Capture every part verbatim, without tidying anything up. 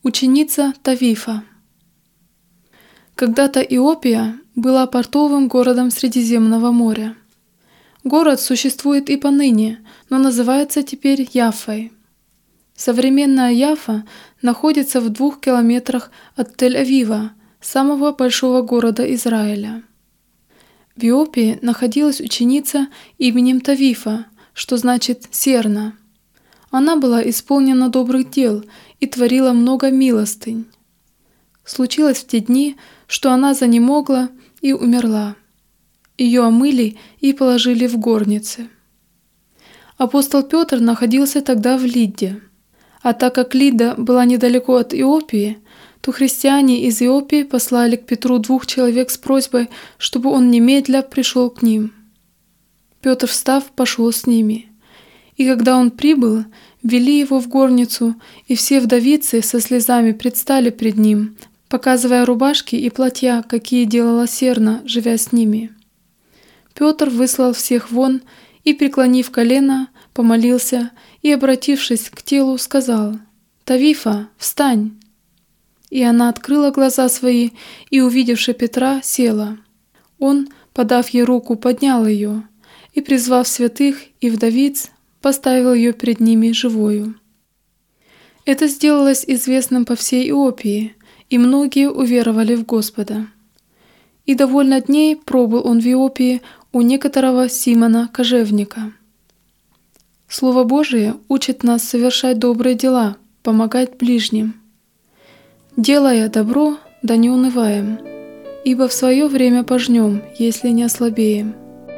Ученица Тавифа. Когда-то Иопия была портовым городом Средиземного моря. Город существует и поныне, но называется теперь Яффой. Современная Яффа находится в двух километрах от Тель-Авива, самого большого города Израиля. В Иопии находилась ученица именем Тавифа, что значит «серна». Она была исполнена добрых дел и творила много милостынь. Случилось в те дни, что она занемогла и умерла. Ее омыли и положили в горнице. Апостол Петр находился тогда в Лидде, а так как Лидда была недалеко от Иопии, то христиане из Иопии послали к Петру двух человек с просьбой, чтобы он немедля пришел к ним. Петр, встав, пошел с ними. И когда он прибыл, ввели его в горницу, и все вдовицы со слезами предстали пред ним, показывая рубашки и платья, какие делала серна, живя с ними. Петр выслал всех вон и, преклонив колено, помолился и, обратившись к телу, сказал: «Тавифа, встань!» И она открыла глаза свои и, увидевши Петра, села. Он, подав ей руку, поднял ее и, призвав святых и вдовиц, поставил ее перед ними живою. Это сделалось известным по всей Иопии, и многие уверовали в Господа. И довольно дней пробыл он в Иопии у некоторого Симона Кожевника. Слово Божие учит нас совершать добрые дела, помогать ближним. Делая добро, да не унываем, ибо в свое время пожнем, если не ослабеем.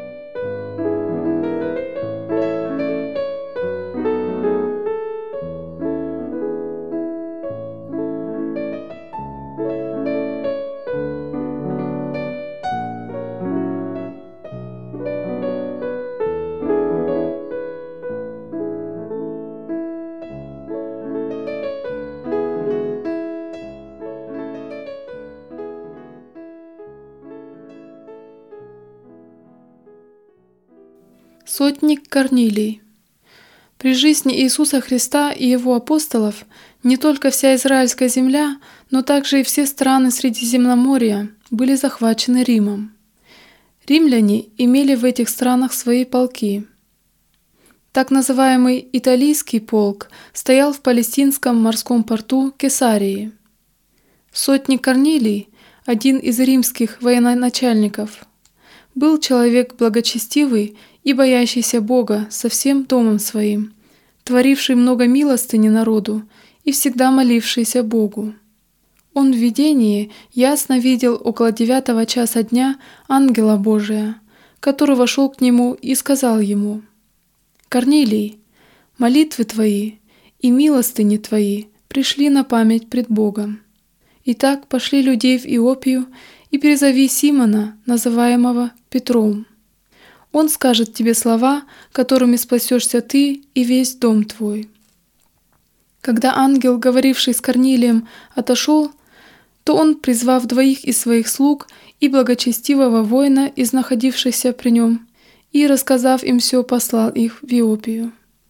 Сотник Корнилий. При жизни Иисуса Христа и Его апостолов не только вся израильская земля, но также и все страны Средиземноморья были захвачены Римом. Римляне имели в этих странах свои полки. Так называемый Италийский полк стоял в палестинском морском порту Кесарии. Сотник Корнилий, один из римских военачальников, был человек благочестивый и боящийся Бога со всем домом своим, творивший много милостыни народу и всегда молившийся Богу. Он в видении ясно видел около девятого часа дня ангела Божия, который вошел к нему и сказал ему: «Корнилий, молитвы твои и милостыни твои пришли на память пред Богом. Итак, пошли людей в Иопию и призови Симона, называемого Петром. Он скажет тебе слова, которыми спасешься ты и весь дом твой». Когда ангел, говоривший с Корнилием, отошел, то он, призвав двоих из своих слуг и благочестивого воина из находившихся при нем, и, рассказав им все, послал их в Иопию.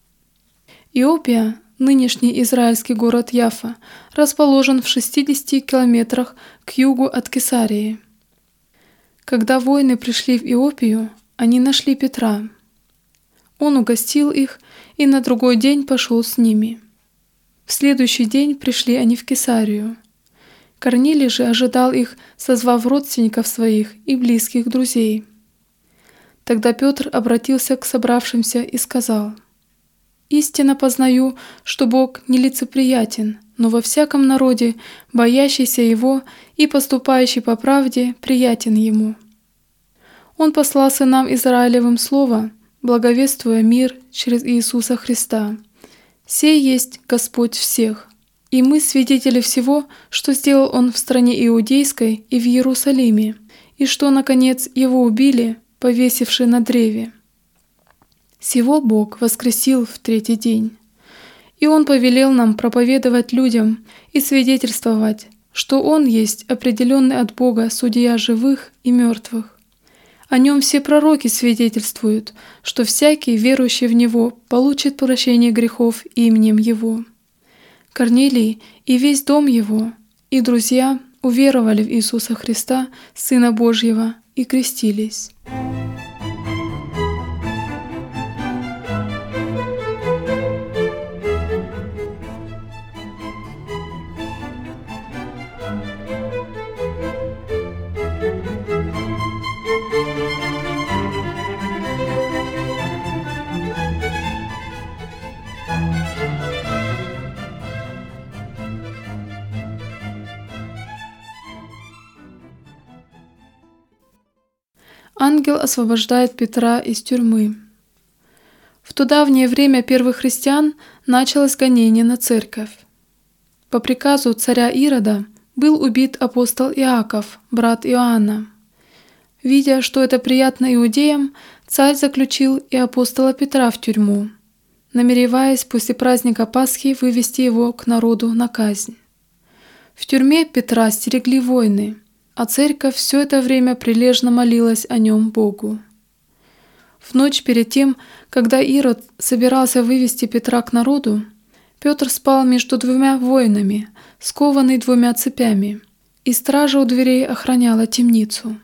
Иопия, нынешний израильский город Яффа, расположен в шестидесяти километрах к югу от Кесарии. Когда воины пришли в Иопию, они нашли Петра. Он угостил их и на другой день пошел с ними. В следующий день пришли они в Кесарию. Корнилий же ожидал их, созвав родственников своих и близких друзей. Тогда Петр обратился к собравшимся и сказал: «Истинно познаю, что Бог нелицеприятен, но во всяком народе, боящийся Его и поступающий по правде, приятен Ему. Он послал сынам Израилевым слово, благовествуя мир через Иисуса Христа. Сей есть Господь всех. И мы свидетели всего, что сделал Он в стране Иудейской и в Иерусалиме, и что, наконец, Его убили, повесивши на древе. Сего Бог воскресил в третий день. И Он повелел нам проповедовать людям и свидетельствовать, что Он есть определенный от Бога судья живых и мертвых. О Нем все пророки свидетельствуют, что всякий, верующий в Него, получит прощение грехов именем Его. Корнилий и весь дом его, и друзья уверовали в Иисуса Христа, Сына Божьего, и крестились. Ангел освобождает Петра из тюрьмы. В то давнее время первых христиан началось гонение на церковь. По приказу царя Ирода был убит апостол Иаков, брат Иоанна. Видя, что это приятно иудеям, царь заключил и апостола Петра в тюрьму, намереваясь после праздника Пасхи вывести его к народу на казнь. В тюрьме Петра стерегли воины, а церковь все это время прилежно молилась о нем Богу. В ночь перед тем, когда Ирод собирался вывести Петра к народу, Петр спал между двумя воинами, скованный двумя цепями, и стража у дверей охраняла темницу.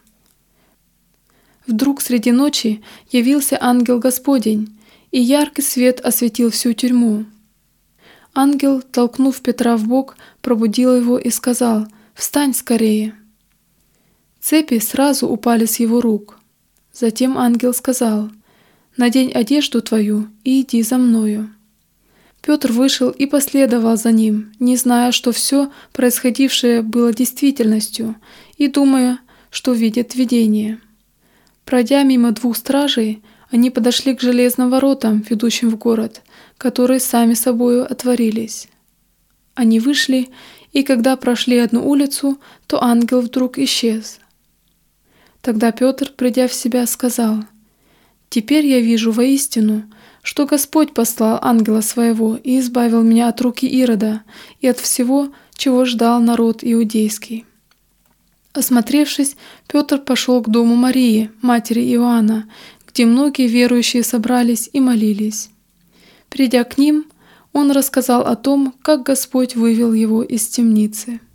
Вдруг среди ночи явился ангел Господень, и яркий свет осветил всю тюрьму. Ангел, толкнув Петра в бок, пробудил его и сказал: «Встань скорее!» Цепи сразу упали с его рук. Затем ангел сказал: «Надень одежду твою и иди за мною». Петр вышел и последовал за ним, не зная, что все происходившее было действительностью, и думая, что видит видение. Пройдя мимо двух стражей, они подошли к железным воротам, ведущим в город, которые сами собою отворились. Они вышли, и когда прошли одну улицу, то ангел вдруг исчез. Тогда Петр, придя в себя, сказал: «Теперь я вижу воистину, что Господь послал ангела своего и избавил меня от руки Ирода и от всего, чего ждал народ иудейский». Осмотревшись, Петр пошел к дому Марии, матери Иоанна, где многие верующие собрались и молились. Придя к ним, он рассказал о том, как Господь вывел его из темницы.